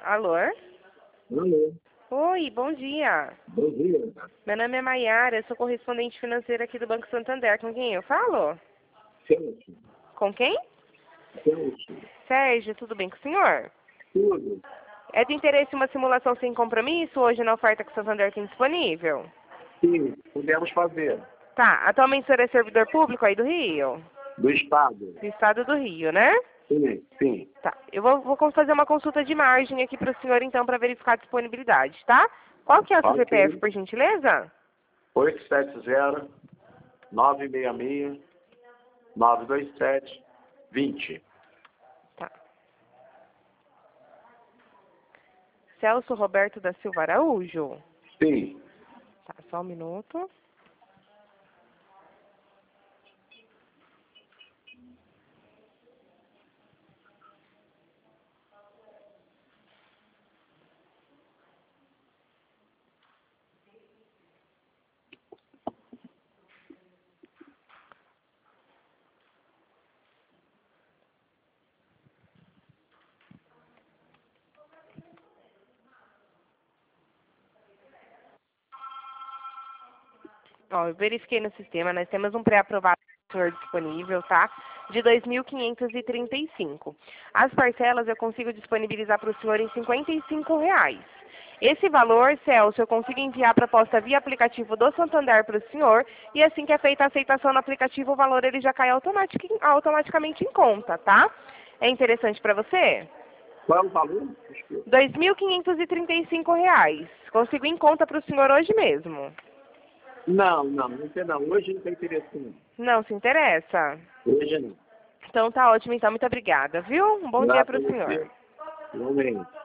Alô? Alô, Oi, bom dia. bom dia. Meu nome é Maiara, eu sou correspondente financeira aqui do Banco Santander. Com quem eu falo? Celso, Com quem? Celso, Sérgio, tudo bem com o senhor? tudo. É de interesse uma simulação sem compromisso hoje na oferta que o Santander tem disponível? Sim, pudemos fazer. Tá, atualmente o senhor é servidor público aí do Rio? Do Estado. Do estado do Rio, né? Sim, sim. Tá, eu vou fazer uma consulta de margem aqui para o senhor então para verificar a disponibilidade, tá? Qual que é o seu CPF, Ok. por gentileza? 870-966-927-20. Tá. Celso Roberto da Silva Araújo? Sim. Tá, só um minuto. Ó, eu verifiquei no sistema, nós temos um pré-aprovado do senhor disponível, tá? De 2.535. As parcelas eu consigo disponibilizar para o senhor em R$ 55. Esse valor, Celso, eu consigo enviar a proposta via aplicativo do Santander para o senhor e assim que é feita a aceitação no aplicativo, o valor ele já cai automaticamente em conta, tá? É interessante para você? Qual é o valor? Desculpa. R$ 2.535. Consigo em conta para o senhor hoje mesmo. Não tem não. Hoje não tem interesse não. Não se interessa? Hoje não. Então tá ótimo, então. Muito obrigada, viu? Um bom dia Lá para para o senhor. você. Igualmente.